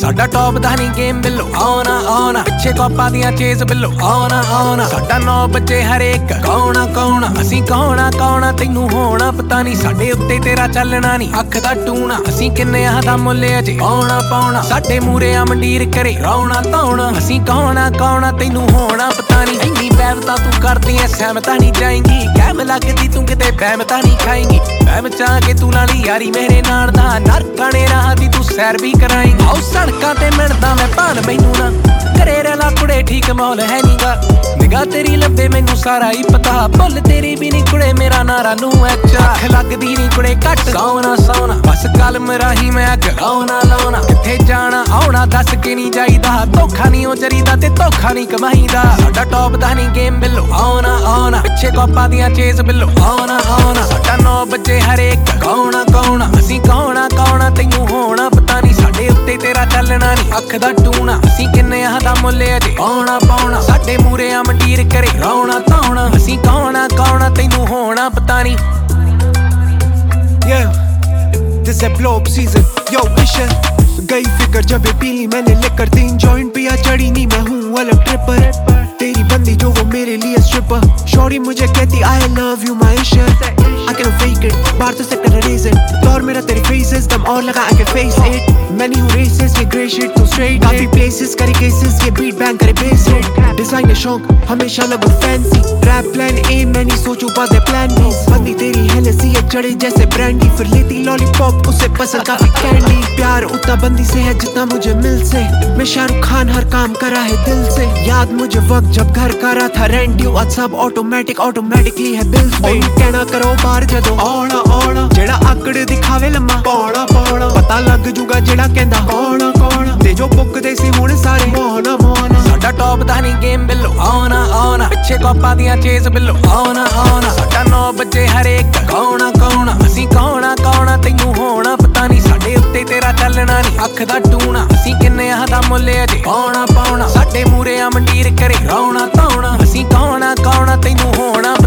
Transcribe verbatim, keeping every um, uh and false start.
ਸਾਡਾ ਟੌਪ ਦਾ ਨਹੀਂ ਗੇਮ ਬਿੱਲੋ ਆਉਣਾ ਆਉਣਾ ਪਿੱਛੇ ਕੋਪਾਂ ਦੀਆਂ ਚੇਜ਼ ਬਿੱਲੋ ਆਉਣਾ ਆਉਣਾ ਸਾਡਾ ਨੌ ਬੱਚੇ ਹਰੇਕ ਕੌਣਾ ਕੌਣਾ ਅਸੀਂ ਕੌਣਾ ਕੌਣਾ ਤੈਨੂੰ ਹੋਣਾ ਪਤਾ ਨਹੀਂ ਸਾਡੇ ਉੱਤੇ ਤੇਰਾ ਚੱਲਣਾ ਨਹੀਂ ਅੱਖ ਦਾ ਟੂਣਾ ਅਸੀਂ ਕਿੰਨੇ ਆ ਦਾ ਮੁੱਲ ਅਜੇ ਆਉਣਾ ਪਾਉਣਾ ਸਾਡੇ ਮੂਰੇ ਆ ਮੰਡੀਰ ਕਰੇ ਰੌਣਾ ਧੌਣਾ ਅਸੀਂ ਕੌਣਾ ਕੌਣਾ ਤੈਨੂੰ ਹੋਣਾ ਪਤਾ ਨਹੀਂ ਇੰਨੀ ਬੈਵਤਾ ਤੂੰ ਕਰਦੀ ਐ ਸਹਿਮਤਾ ਨਹੀਂ ਜਾਏਂਗੀ ਕਹਿਮ ਲੱਗਦੀ ਤੂੰ ਕਿਤੇ ਬਹਿਮਤਾ ਨਹੀਂ ਖਾਏਂਗੀ ਬਹਿਮ ਚਾਹ ਕੇ ਤੂੰ ਲਾਲੀ ਯਾਰੀ ਮੇਰੇ ਨਾਲ ਦਾ ਨਰਕਾਣੇ ਰਾਹ ਦੀ ਤੂੰ ਸੈਰ ਵੀ ਕਰਾਏਂਗੀ ਆਓ ਸੜਕਾਂ ਤੇ ਮਿਲਦਾ ਮੈਂ ਭਾਨ ਮੈਨੂੰ ਨਾ ਘਰੇ ਰਲਾ ਕੁੜੇ ਠੀਕ ਮੌਲ ਹੈ ਨੀਗਾ ਨਿਗਾਹ ਤੇਰੀ ਲੱਭੇ ਮੈਨੂੰ ਸਾਰਾ ਹੀ ਪਤਾ ਭੁੱਲ ਤੇਰੀ ਵੀ ਨੀ ਕੁੜੇ ਮੇਰਾ ਨਾਰਾ ਨੂੰ ਐਚਾ ਅੱਖ ਲੱਗਦੀ ਨੀ ਕੁੜੇ ਘੱਟ ਸੌਣਾ ਸੌਣਾ ਬਸ ਕਲਮ ਰਾਹੀਂ ਮੈਂ ਅੱਗ ਲਾਉਣਾ ਲਾਉਣਾ ਕਿੱਥੇ ਜਾਣਾ ਆਉਣਾ ਦੱਸ ਕੇ ਨੀ ਜਾਈਦਾ ਧੋਖਾ ਨੀ ਉਹ ਜਰੀਦਾ ਤੇ ਧੋਖਾ ਨੀ ਕਮਾਈਦਾ ਸਾਡਾ ਟੌਪ ਦਾ ਨੀ ਗੇਮ ਬਿੱਲੋ ਆਉਣਾ ਆਉਣਾ ਪਿੱਛੇ ਕੋਪਾਂ ਦੀਆਂ ਚੇਜ਼ ਬਿੱਲੋ ਆਉਣਾ ਆਉਣਾ ਸਾਡਾ ਨੌ ਬੱਚੇ ਹਰੇਕ ਕੌਣਾ ਕੌਣਾ ਅਸੀਂ ਕੌਣਾ ਕੌਣਾ ਤੈਨੂੰ ਹੋਣਾ ਪਤਾ ਨੀ ਸਾਡੇ ਉੱਤੇ ਤੇਰਾ ਚੱਲਣਾ ਨੀ ਅੱਖ ਦਾ ਟੂਣਾ ਅਸੀਂ ਕਿੰਨੇ ਆ ਦਾ ਮੁੱਲ ਅਜੇ ਆਉਣਾ ਪਾਉਣਾ ਸਾਡੇ ਮੂਰੇ ਆ ਮੰਡੀਰ ਕਰੇ ਰੌਣਾ ਧੌਣਾ ਅਸੀਂ ਕੌਣਾ ਕੌਣਾ ਤੈਨੂੰ ਹੋਣਾ ਪਤਾ ਨੀ Yeah, this है blow up season, yo विशन गई फिकर जब ये पीली मैंने लेकर तीन जॉइंट पिया चढ़ी नहीं मैं हूँ अलग ट्रिपर तेरी बंदी जो वो मेरे लिए स्ट्रिपर शॉरी मुझे कहती I love you my इश्क I can fake it बाहर तो सेक्टर रेज it दौर मेरा तेरी faces दम और लगा I can face it मैं नहीं हूँ racist ये grey shit तू straight काफी places करे cases ये beat bang करे bass hit डिजाइनर शौक हमेशा लगो fancy rap plan A मैं नहीं सोचूं बाद plan B बंदी तेरी हेनेसी है चढ़े जैसे ब्रांडी फिर लेती लॉलीपॉप उसे पसंद काफी कैंडी प्यार उतना बंदी से है जितना मुझे मिल से मैं शाहरुख खान हर काम करा है दिल से याद मुझे वक्त जब घर करा था रेंट ड्यू आज सब ऑटोमेटिक ऑटोमेटिकली है बिल्स पे कहना करो बाहर जदों आउणा आउणा जेड़ा आकड़ दिखावे लम्मा पौड़ा पौड़ा पता लग जूगा जेड़ा कहंदा कौन कौन ते जो पुकदे सी हुण सारे मौना मौना ਸਾਡਾ ਟੌਪ ਦਾ ਨਹੀਂ ਗੇਮ ਬਿੱਲੋ ਆਉਣਾ ਆਉਣਾ ਪਿੱਛੇ ਕੋਪਾਂ ਦੀਆਂ ਚੇਜ਼ ਬਿੱਲੋ ਆਉਣਾ ਆਉਣਾ ਸਾਡਾ ਨੌ ਬੱਚੇ ਹਰੇਕ ਕੌਣਾ ਕੌਣਾ ਅਸੀਂ ਕੌਣਾ ਕੌਣਾ ਤੈਨੂੰ ਹੋਣਾ ਪਤਾ ਨਹੀਂ ਸਾਡੇ ਉੱਤੇ ਤੇਰਾ ਚੱਲਣਾ ਨਹੀਂ ਅੱਖ ਦਾ ਟੂਣਾ ਅਸੀਂ ਕਿੰਨੇ ਆ ਦਾ ਮੁੱਲ ਅਜੇ ਆਉਣਾ ਪਾਉਣਾ ਸਾਡੇ ਮੂਰੇ ਆ ਮੰਡੀਰ ਕਰੇ ਰੌਣਾ ਧੌਣਾ ਅਸੀਂ ਕੌਣਾ ਕੌਣਾ ਤੈਨੂੰ ਹੋਣਾ